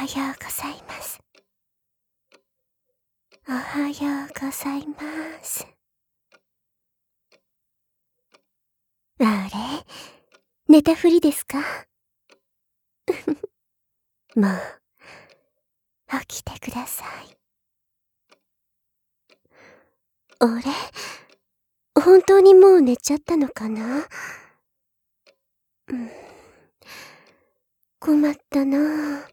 はようございます。おはようございます。あれ、寝たふりですか？もう、起きてください。あれ、本当にもう寝ちゃったのかな？困ったな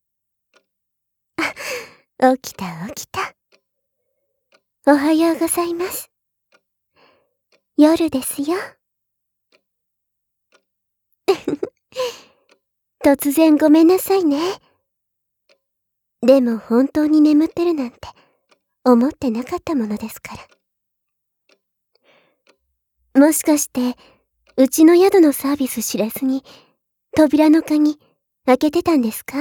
あ。起きた起きた。おはようございます。夜ですよ。突然ごめんなさいね。でも本当に眠ってるなんて思ってなかったものですから。もしかしてうちの宿のサービス知らずに扉の鍵開けてたんですか？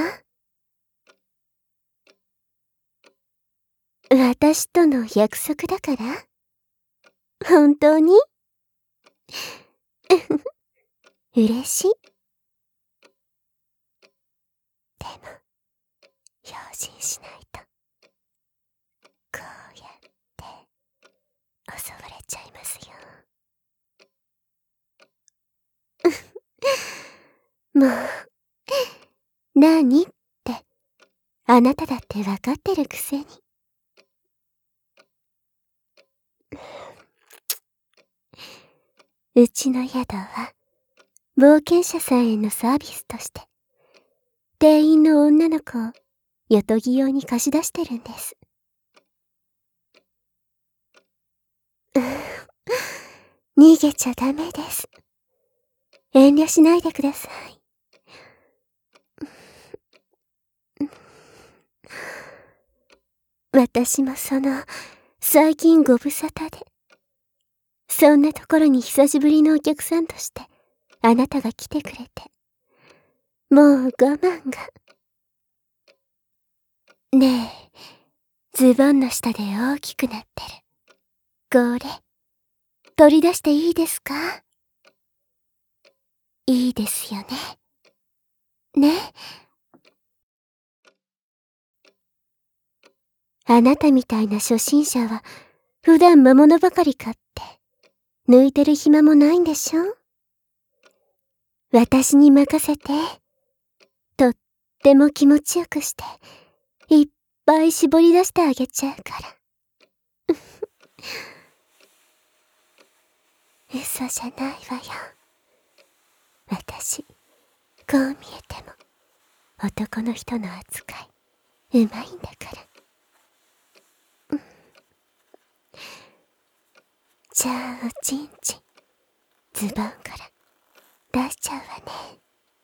私との約束だから？本当に？嬉しい。でも用心しないとこうやって襲われちゃいますよ。もう、なにってあなただってわかってるくせに。うちの宿は冒険者さんへのサービスとして店員の女の子を雇ぎ用に貸し出してるんです。逃げちゃダメです。遠慮しないでください。私も最近ご無沙汰で、そんなところに久しぶりのお客さんとしてあなたが来てくれて、もう我慢が。ねえ、ズボンの下で大きくなってるこれ取り出していいですか？いいですよね。ね。あなたみたいな初心者は普段魔物ばかり買って抜いてる暇もないんでしょ？私に任せて。とっても気持ちよくしていっぱい絞り出してあげちゃうから。嘘じゃないわよ。私こう見えても男の人の扱いうまいんだから。じゃあおちんちんズボンから出しちゃうわね。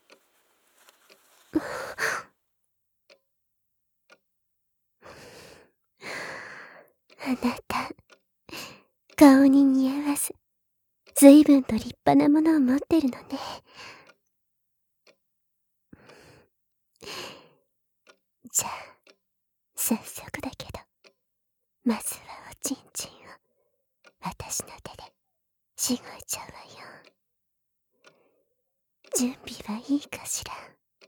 あなた顔に似合わず随分と立派なものを持ってるのね。じゃあ早速だけどまずはおちんちんを私の手でしごいちゃうわよ。準備はいいかしら？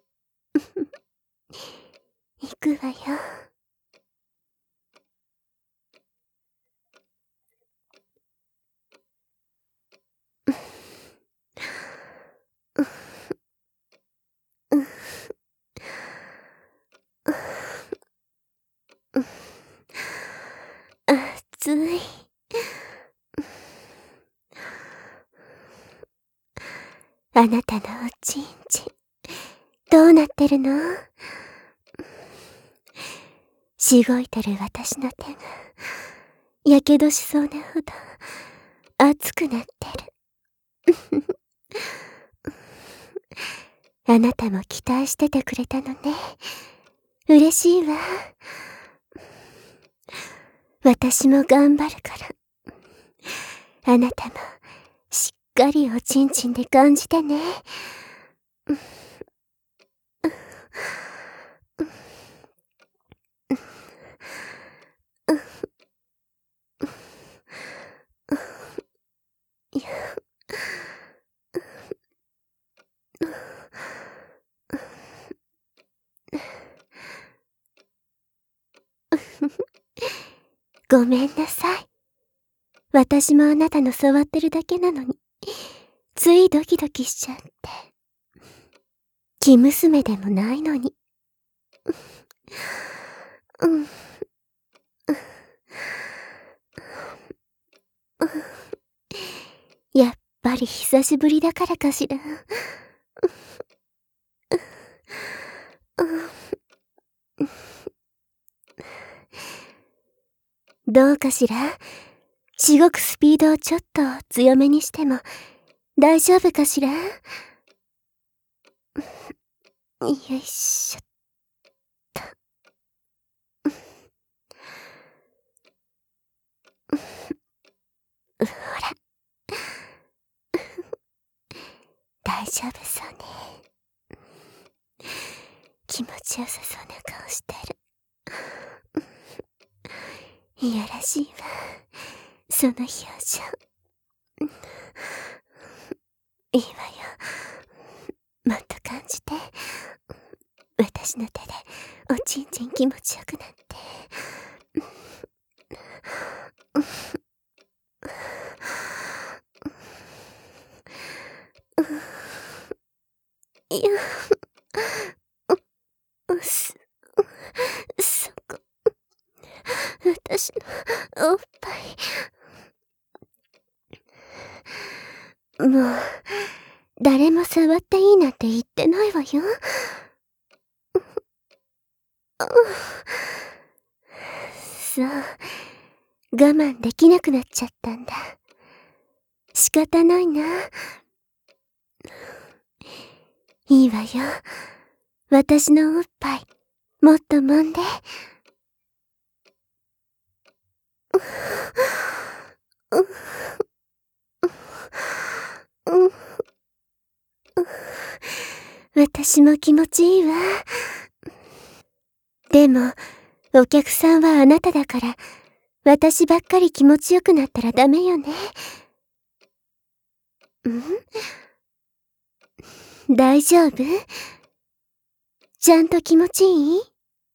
行くわよ。熱い。あなたのおちんちんどうなってるの？しごいてる私の手がやけどしそうなほど熱くなってる。あなたも期待しててくれたのね。嬉しいわ。私も頑張るから。あなたもしっかりおちんちんで感じてね。 ごめんなさい。私もあなたの触ってるだけなのに、ついドキドキしちゃって。生娘でもないのに。うん。やっぱり久しぶりだからかしら。どうかしら？しごくスピードをちょっと強めにしても大丈夫かしら？よいしょっと。ほら。大丈夫そうね。気持ちよさそうな顔してる。いやらしいわ、その表情。いいわよ。もっと感じて。私の手でおちんちん気持ちよくなって。いや、そこ、私のおっぱい。もう、誰も触っていいなんて言ってないわよ。そう、我慢できなくなっちゃったんだ。仕方ないな。いいわよ。私のおっぱい、もっと揉んで。私も気持ちいいわ。でも、お客さんはあなただから、私ばっかり気持ちよくなったらダメよね。大丈夫？ちゃんと気持ちいい？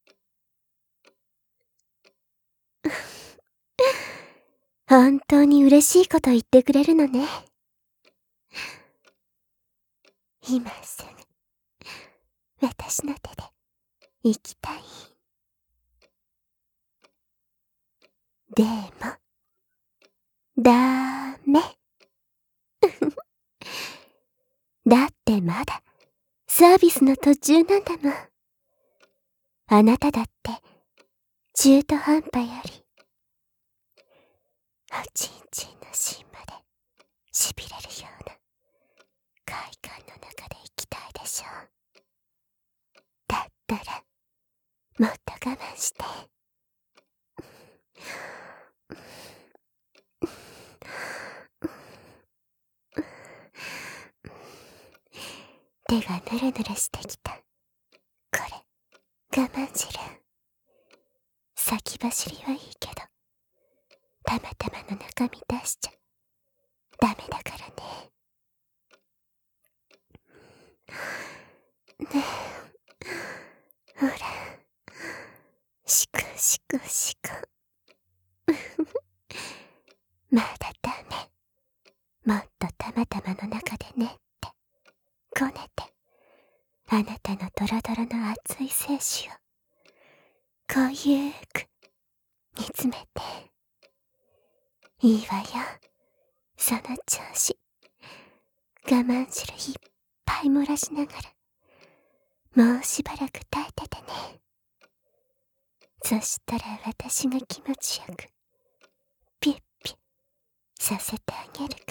本当に嬉しいこと言ってくれるのね。今すぐ、私の手で、行きたい。でも、ダメ。だってまだ、サービスの途中なんだもん。あなただって、中途半端より、おちんちんの芯まで、しびれるような、快感の中で行きたいでしょ。だったら、もっと我慢して。手がヌルヌルしてきた。これ、我慢汁。先走りはいいけど、たまたまの中身出しちゃ、ダメだからね。ねえ、ほら、しくしくしく。まだダメ。もっとたまたまの中でねって、こねて、あなたのドロドロの熱い精子を、こゆーく、煮詰めて。いいわよ、その調子。我慢汁いっぱい漏らしながら、もうしばらく耐えててね。そしたら私が気持ちよく、ピュッピュッさせてあげる